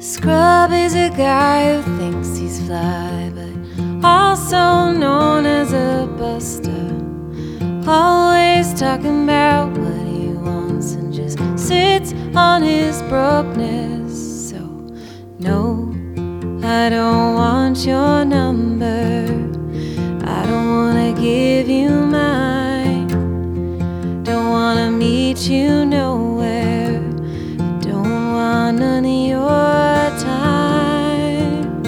Scrub is a guy who thinks he's fly, but also known as a buster. Always talking about what he wants and just sits on his brokenness. So, no, I don't want your number. I don't wanna give you mine. Don't wanna meet you nowhere. Don't want none of your time.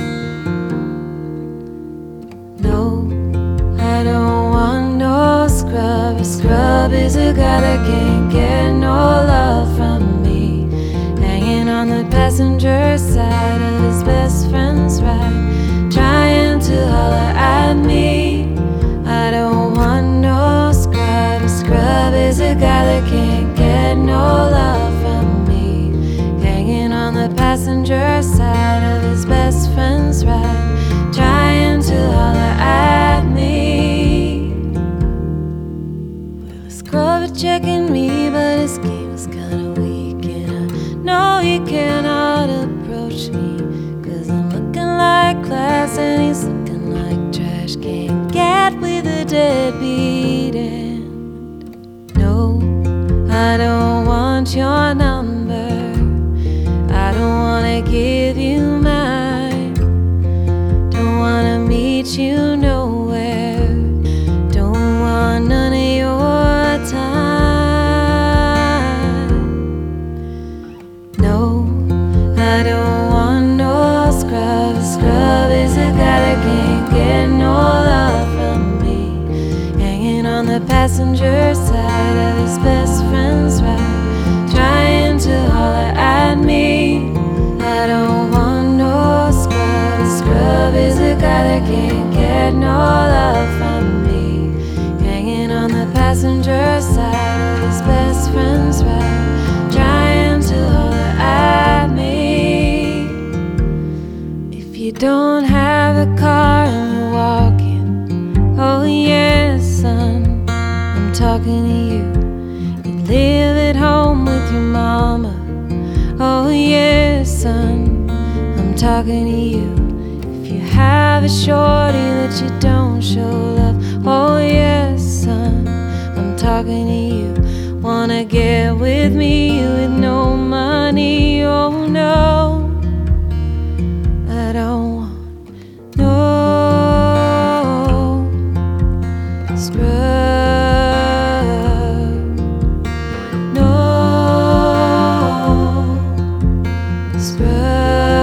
No, I don't want no scrub. A scrub is a guy that can't get no love from me. Hanging on the passenger side of his best friend's ride, trying to holler at me. I don't want no scrub. A scrub is a guy that can't get no love from me. Hanging on the passenger side of his best friend's ride, trying to holler at me. Well, a scrub is checking me, but his game is kinda weak, and I know he cannot approach me, 'cause I'm looking like class and he's looking like trash. Can't get with a deadbeat end. No, I don't want your number. I don't wanna give you mine. Don't wanna meet you nowhere. Don't want none of your time. No, I don't want no scrub. A scrub is a guy that can't get no love from me. Hanging on the passenger side of his best friend's ride, trying to holler at me. I don't want no scrub. A scrub is a guy that can't get no love from me. Hanging on the passenger side of his best friend's ride, trying to holler at me. If you don't have a car and you're walking, oh yes, son, I'm talking to you. You live at home with your mama, oh yes, son, I'm talking to you. If you have a shorty that you don't show love, oh yes, son, I'm talking to you. Wanna get with me with no money, oh no, I don't want no scrub. No scrub.